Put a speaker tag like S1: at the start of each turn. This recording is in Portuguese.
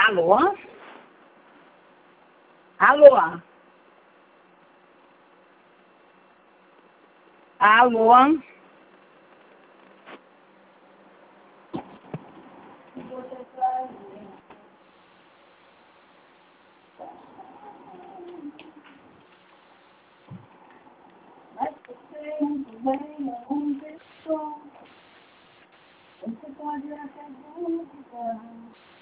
S1: Alô? Alô? Alô? Mas você não vem aonde estou. Você pode até duvidar.